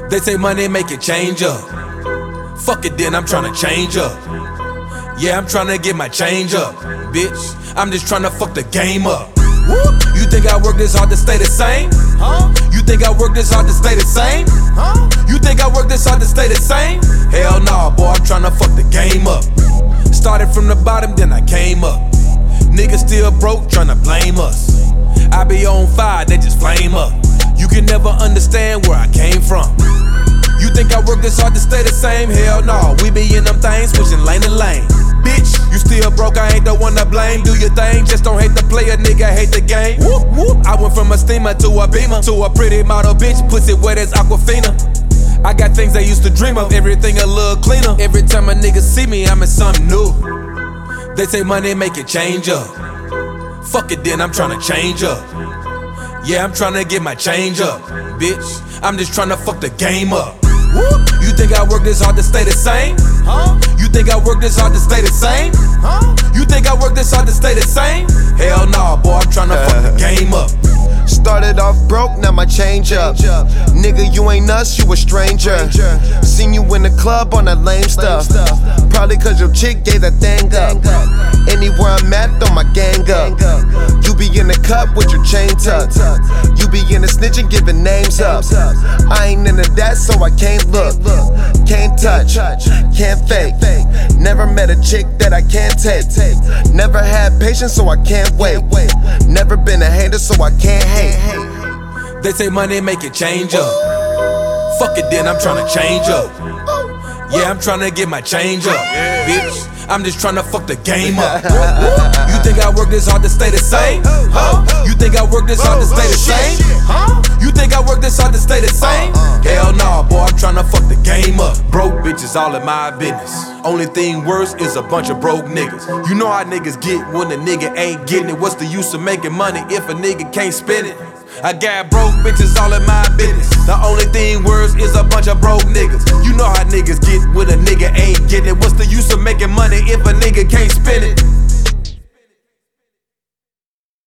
They say money make it change up. Fuck it then, I'm tryna change up. Yeah, I'm tryna get my change up. Bitch, I'm just tryna fuck the game up. You think I work this hard to stay the same? You think I work this hard to stay the same? You think I work this hard to stay the same? Hell nah, boy, I'm tryna fuck the game up. Started from the bottom, then I came up. Niggas still broke, tryna blame us. I be on fire, they just flame up. You can never understand where I came from. You think I work this hard to stay the same? Hell no, we be in them things, switching lane to lane. Bitch, you still broke, I ain't the one to blame. Do your thing, just don't hate the player, nigga, hate the game. Whoop, whoop. I went from a steamer to a beamer, to a pretty model bitch, pussy wet as Aquafina. I got things I used to dream of, everything a little cleaner. Every time a nigga see me, I'm in something new. They say money make it change up. Fuck it then, I'm tryna change up. Yeah, I'm tryna get my change up. Bitch, I'm just tryna fuck the game up. You think I work this hard to stay the same? You think I work this hard to stay the same? You think I work this hard to stay the same? Hell nah, boy, I'm tryna fuck the game up. Started off broke, now my change up. Nigga, you ain't us, you a stranger. Seen you in the club on that lame stuff. Probably cause your chick gave that thing up. Anywhere I'm at, throw my gang up. You be in the cup with your chain tucked. You be in the snitching, giving names up. I ain't into that, so I can't look. Can't touch, can't fake. Never met a chick that I can't take. Never had patience, so I can't wait. Never been a hater, so I can't hate. They say money make it change up. Fuck it then, I'm tryna change up. Yeah, I'm tryna get my change up. Bitch, I'm just tryna fuck the game up. You think I work this hard to stay the same? You think I work this hard to stay the same? You think I work this hard to stay the same? Hell nah, boy, I'm tryna fuck the game up. Broke bitches all in my business. Only thing worse is a bunch of broke niggas. You know how niggas get when a nigga ain't getting it. What's the use of making money if a nigga can't spend it? I got broke bitches all in my business. The only thing worse is a bunch of broke niggas. You know how niggas get when a nigga ain't getting it. What's the use of making money if a nigga can't spend it?